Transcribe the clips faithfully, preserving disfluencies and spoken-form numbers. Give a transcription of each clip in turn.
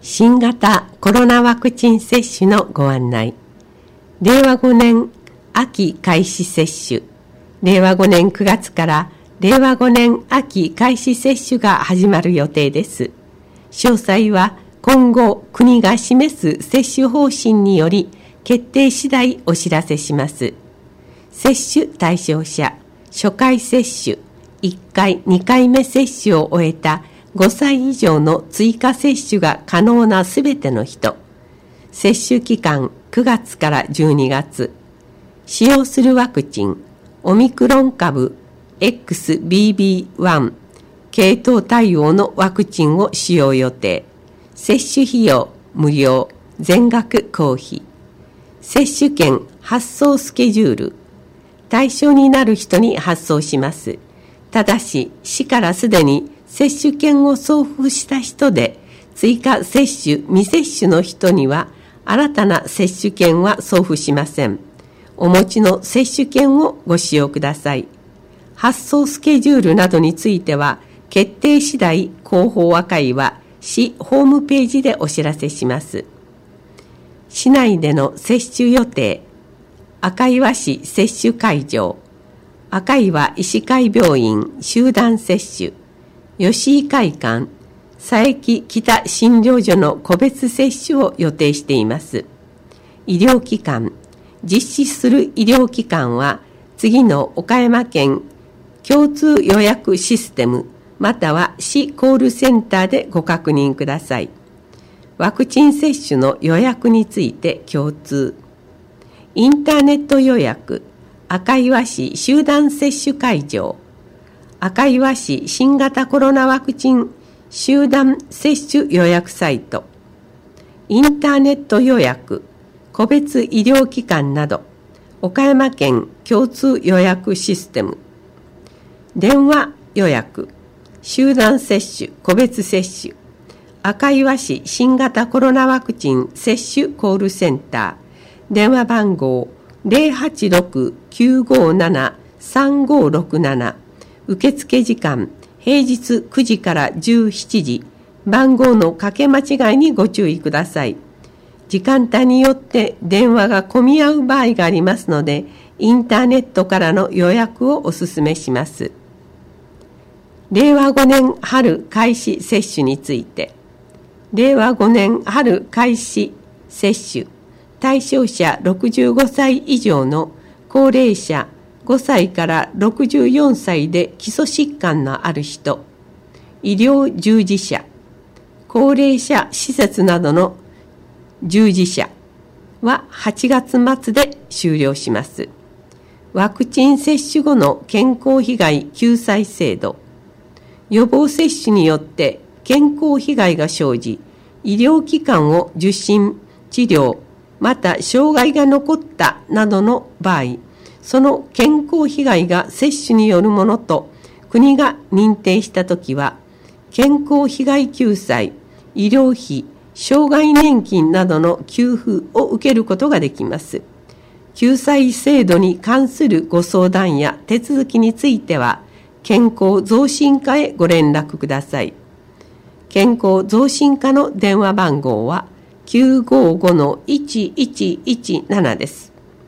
新型コロナワクチン接種のご案内。れいわごねん秋開始接種。れいわごねんくがつかられいわごねん秋開始接種が始まる予定です。詳細は今後国が示す接種方針により決定次第お知らせします。接種対象者、初回接種、いっかい、にかいめ接種を終えたごさい以上の追加接種が可能なすべての人。接種期間くがつからじゅうにがつ。使用するワクチン、オミクロン株 エックスビービーワン 系統対応のワクチンを使用予定。接種費用無料、全額公費。接種券発送スケジュール。対象になる人に発送します。ただし、市からすでに接種券を送付した人で、追加接種未接種の人には、新たな接種券は送付しません。お持ちの接種券をご使用ください。発送スケジュールなどについては、決定次第広報和会は市ホームページでお知らせします。市内での接種予定。赤岩市接種会場。赤岩医師会病院集団接種。吉井会館、佐伯北診療所の個別接種を予定しています。医療機関、実施する医療機関は、次の岡山県共通予約システム、または市コールセンターでご確認ください。ワクチン接種の予約について共通。インターネット予約、赤岩市集団接種会場。赤岩市新型コロナワクチン集団接種予約サイト、インターネット予約、個別医療機関など、岡山県共通予約システム、電話予約、集団接種、個別接種、赤岩市新型コロナワクチン接種コールセンター、電話番号 ゼロはちろく きゅうごなな さんごろくなな、受付時間、平日くじからじゅうしちじ、番号の掛け間違いにご注意ください。時間帯によって電話が混み合う場合がありますので、インターネットからの予約をお勧めします。れいわごねん春開始接種について、れいわごねん春開始接種、対象者ろくじゅうごさい以上の高齢者、ごさいからろくじゅうよんさいで基礎疾患のある人、医療従事者、高齢者施設などの従事者ははちがつ末で終了します。ワクチン接種後の健康被害救済制度。予防接種によって健康被害が生じ、医療機関を受診、治療、また障害が残ったなどの場合、その健康被害が接種によるものと国が認定したときは、健康被害救済、医療費、障害年金などの給付を受けることができます。救済制度に関するご相談や手続きについては、健康増進課へご連絡ください。健康増進課の電話番号は きゅうごごのいちいちいちなな です。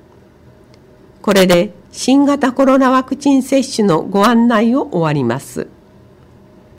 これで新型コロナワクチン接種のご案内を終わります。